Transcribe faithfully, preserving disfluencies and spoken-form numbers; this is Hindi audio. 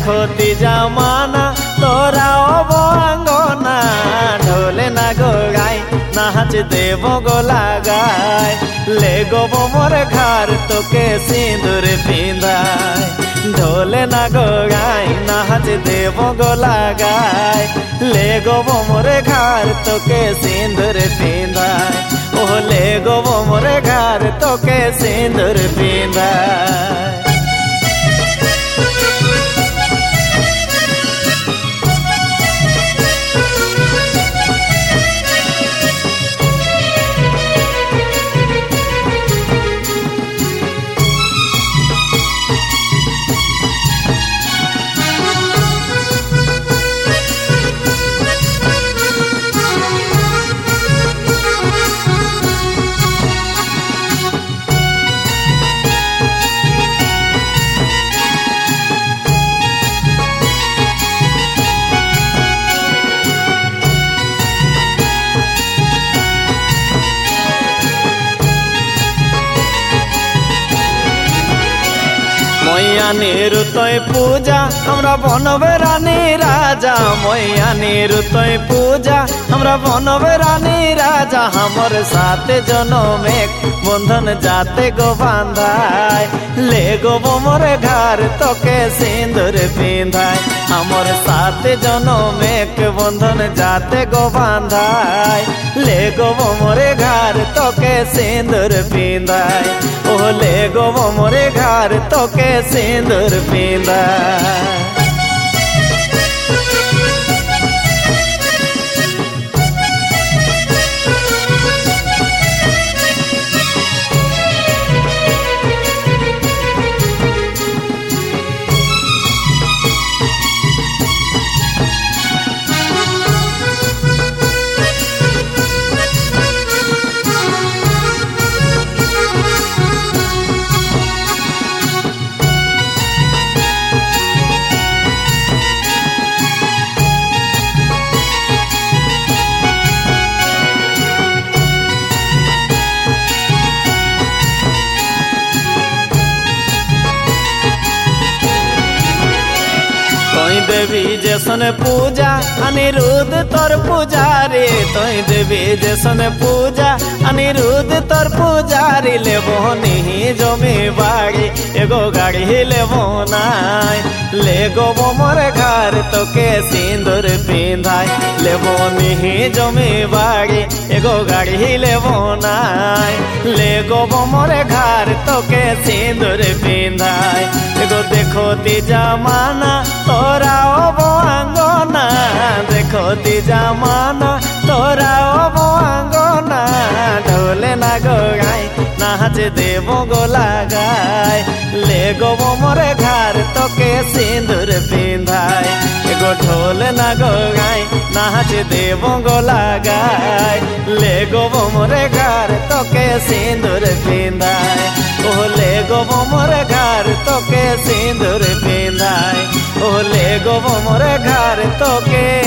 देखो ती जमाना तोरा अबंगना ढोले ना गो गाय नाच देव गो लगाय ले गो मोर घर तोके सिंदूर पिंधाय ढोले ना गो गाय नाच देव गो लगाय ले गो मोर घर तोके सिंदूर पिंधाय ओ ले गो मोर घर तोके सिंदूर पिंधाय। मैया नीरु तोय पूजा हमरा बनबे रानी राजा मैया नीरु तोय पूजा हमरा बनबे रानी राजा हमर साथ जनम एक बंधन जाते गो बांधाय ले गो मोर घर तोके सिंदूर पिंधाय हमर साथ जनम एक बंधन जाते गो बांधाय ले गो मोर घर तोके सिंदूर पिंधाय ओ ले गो मोर घर तोके सिंदूर पिंधाय। देवी जैसन पूजा अनिरुद्ध तोर पुजारी तोय देवी जैसन पूजा अनिरुद्ध तोर पुजारी लेबो नहीं जमी बाड़ी एगो गाड़ी लेबो नाय ले गो मोर घर तोके सिंदूर पिंधाय लेबो नहीं जमी बाड़ी एगो गाड़ी लेबो नाय ले गो मोर घर तोके सिंदूर पिंधाय एगो देखो ती जमाना तोरा अबंगना देखो ती जमाना तोरा अबंगना ढोले ना गो गाय नाच देव गो लगाय ले गो मोर घर तोके सिंदूर पिंधाय एगो ढोल ना गो गाय नाच देव गो लगाय ले गो मोर घर तोके सिंदूर पिंधाय ओ ले गो मोर घर तोके सिंदूर पिंधाय ओ ले गो मोर घर तोके